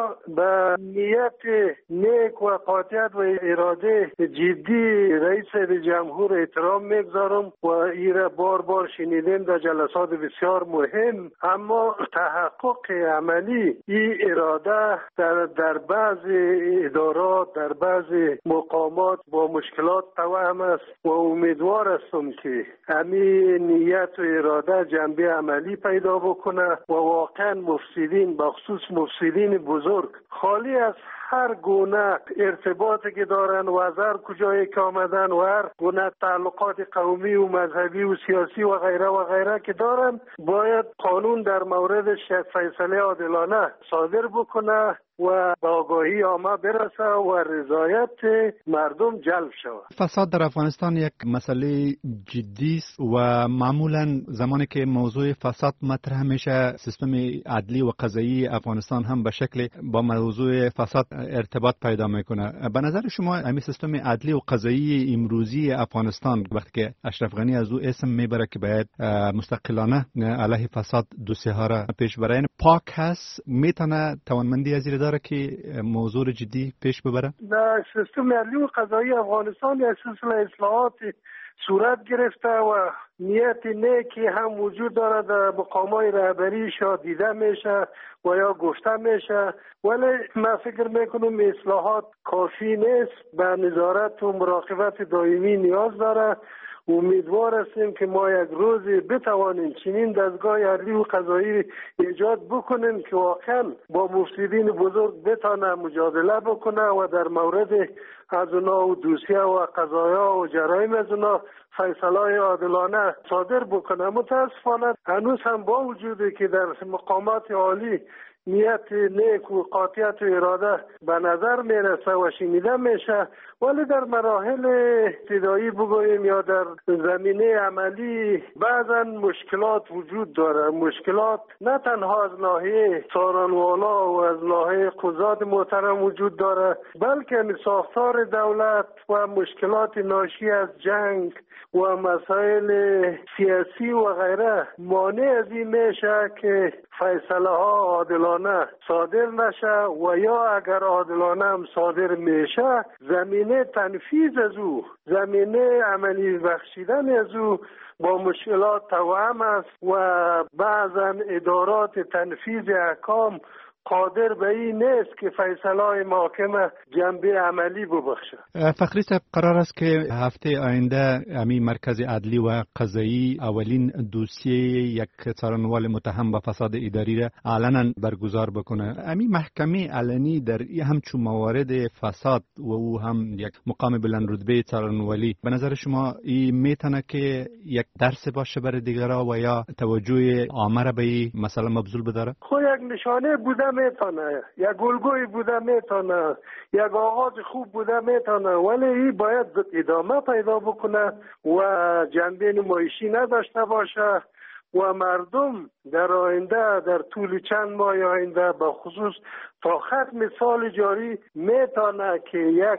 ما به نیت نیک و قاطعیت و اراده جدی رئیس جمهور احترام میگذارم و ایره بار بار شنیدیم در جلسات بسیار مهم، اما تحقق عملی این اراده در بعضی ادارات در بعضی مقامات با مشکلات توهم است و امیدوار هستم که همین نیت و اراده جنبه عملی پیدا بکنه و واقعا مفسدین بخصوص مفسدین بزرگ خالی از هر گونه ارتباطی که دارن و از هر کجایی که آمدن و هر گونه تعلقات قومی و مذهبی و سیاسی و غیره که دارن باید قانون در موردش فیصله عادلانه صادر بکنه و به آگاهی عامه برسه و رضایت مردم جلب شود. فساد در افغانستان یک مسئله جدی است و معمولا زمانی که موضوع فساد مطرح میشه سیستم عدلی و قضایی افغانستان هم به شکل با موضوع فساد ارتباط پیدا میکنه. به نظر شما همین سیستم عدلی و قضایی امروزی افغانستان وقتی که اشرف غنی از او اسم میبره که باید مستقلانه علیه فساد دوسیه ها را پیش بره، پاک هست، میتونه توانمندی از داره که موضوع جدی پیش ببره؟ در سیستم عدلی و قضایی افغانستان یک سلسله اصلاحات صورت گرفته و نیت نیکی هم وجود داره در مقامات رهبریش دیده میشه و یا گفته میشه، ولی من فکر میکنم اصلاحات کافی نیست، به نظارت و مراقبت دائمی نیاز داره. امیدوار هستیم که ما یک روزی بتوانیم چنین دستگاه عدلی و قضایی ایجاد بکنیم که واقعا با مفسدین بزرگ بتانه مجادله بکنه و در مورد از اونا و دوسیه و قضایا و جرایم از اونا فیصله عادلانه صادر بکنه. متاسفانه هنوز هم با وجودی که در مقامات عالی نیت نیک و قاطعیت و اراده به نظر میرسه و شنیده میشه، ولی در مراحل ابتدایی بگوییم یا در زمینه عملی بعضا مشکلات وجود داره. مشکلات نه تنها از ناحیه څارنوالا و از ناحیه قضات محترم وجود داره، بلکه ساختار دولت و مشکلات ناشی از جنگ و مسائل سیاسی و غیره مانع از این میشه که فیصله ها عادلانه صادر نشه و یا اگر عادلانه هم صادر میشه زمینه تنفیذ از او، زمینه عملی بخشیدن از او با مشکلات توأم است و بعضا ادارات تنفیذ احکام قادر به این نیست که فیصله محاکمه جنبه عملی ببخشه. فخری صاحب، قرار است که هفته آینده امی مرکز عدلی و قضایی اولین دوسیه یک څارنوال متهم به فساد اداری را علنا برگزار بکنه. امی محکمه علنی در همچون موارد فساد و او هم یک مقام بلند رتبه څارنوالی، به نظر شما این میتونه که یک درس باشه برای دیگران و یا توجه عامه را به این مسئله مبذول بداره؟ خب یک نشانه بوده میتونه، یک گلگوی بوده میتونه، یک آغاز خوب بوده میتونه، ولی این باید ادامه پیدا بکنه و جنبه نمایشی نداشته باشه و مردم در آینده در طول چند ماه آینده به خصوص تا ختم سال جاری میتونه که یک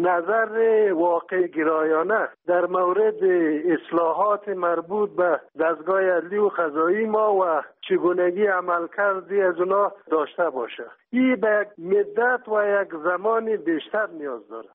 نظر واقع گرایانه در مورد اصلاحات مربوط به دستگاه عدلی و قضایی ما و چگونگی عملکردی از اونا داشته باشه. این به یک مدت و یک زمان بیشتر نیاز داره.